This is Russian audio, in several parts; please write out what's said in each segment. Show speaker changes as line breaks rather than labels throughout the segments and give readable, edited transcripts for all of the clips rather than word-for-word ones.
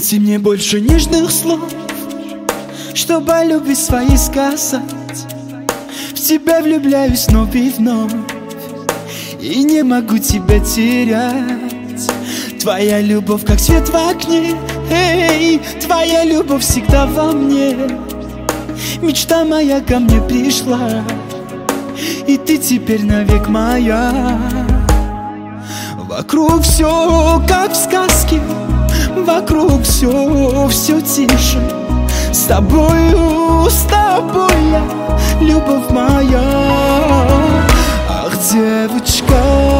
Ты мне больше нежных слов, чтобы о любви своей сказать. В тебя влюбляюсь вновь и вновь, и не могу тебя терять. Твоя любовь как свет в окне, эй, твоя любовь всегда во мне. Мечта моя ко мне пришла, и ты теперь навек моя. Вокруг все как в сказке, вокруг все тише. С тобою я, любовь моя. Ах, девочка,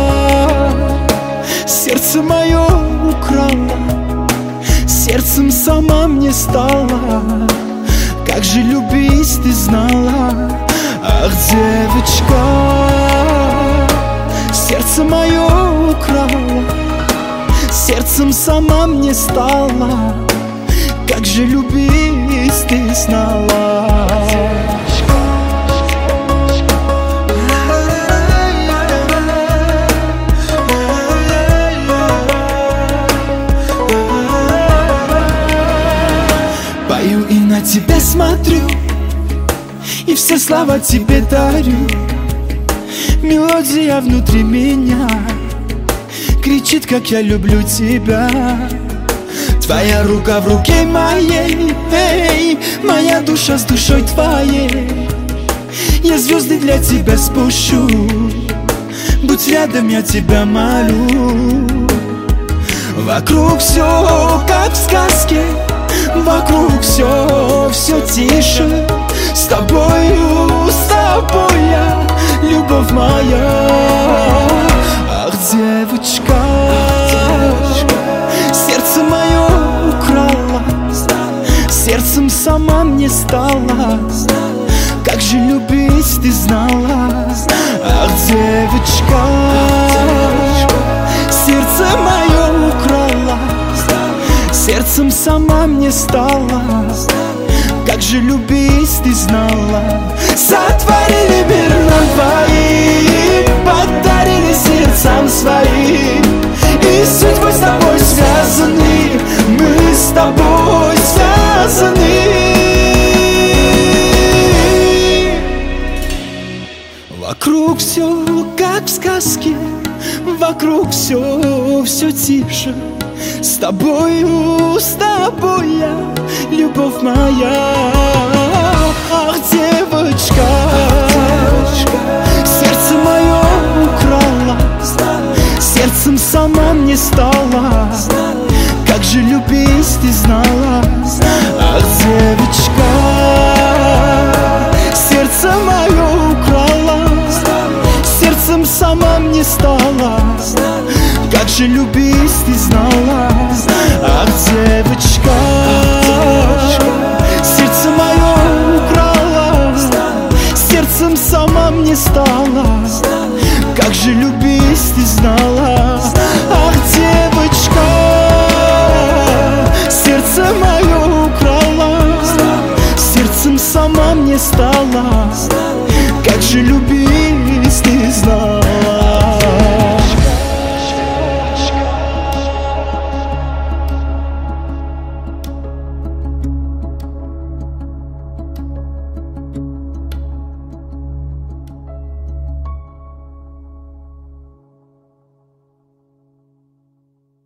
сердце мое украла, сердцем сама мне стала. Как же любить ты знала. Ах, девочка, сердце мое украла, сердцем сама мне стала. Как же любить ты знала. Пою и на тебя смотрю, и все слова тебе дарю. Мелодия внутри меня кричит, как я люблю тебя. Твоя рука в руке моей, эй, моя душа с душой твоей. Я звезды для тебя спущу, будь рядом, я тебя молю. Вокруг все как в сказке, вокруг все тише. С тобою я, любовь моя. Ах, девочка, сердце мое украла, сердцем сама мне стала. Как же любить ты знала. Ах, девочка, сердце мое украла, сердцем сама мне стала. Как же любить ты знала. Сотворили мир нам двоим, подарили сердцам своим, и судьбой с тобой связаны, мы с тобой связаны. Вокруг все как в сказке, вокруг все тише. С тобою я, любовь моя. Ах, девочка, сердце мое украла, сердцем сама мне стала. Как же любить ты знала.